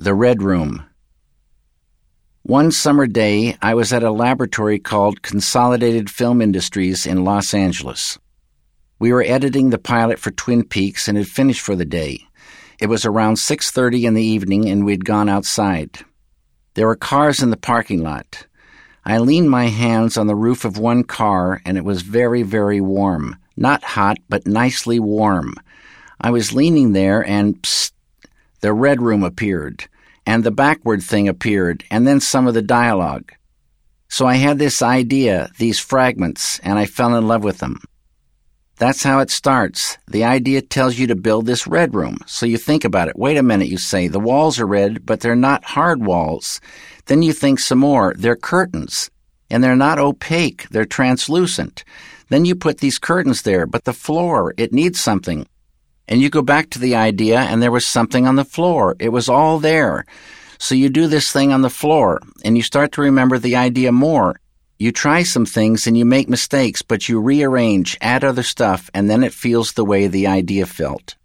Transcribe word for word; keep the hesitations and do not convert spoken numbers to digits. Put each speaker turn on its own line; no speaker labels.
The Red Room. One summer day, I was at a laboratory called Consolidated Film Industries in Los Angeles. We were editing the pilot for Twin Peaks and had finished for the day. It was around six thirty in the evening and we'd gone outside. There were cars in the parking lot. I leaned my hands on the roof of one car and it was very, very warm. Not hot, but nicely warm. I was leaning there and psst, the Red Room appeared. And the backward thing appeared, and then some of the dialogue. So I had this idea, these fragments, and I fell in love with them. That's how it starts. The idea tells you to build this red room. So you think about it. Wait a minute, you say. The walls are red, but they're not hard walls. Then you think some more. They're curtains. And they're not opaque. They're translucent. Then you put these curtains there, but the floor, it needs something. And you go back to the idea, and there was something on the floor. It was all there. So you do this thing on the floor, and you start to remember the idea more. You try some things, and you make mistakes, but you rearrange, add other stuff, and then it feels the way the idea felt.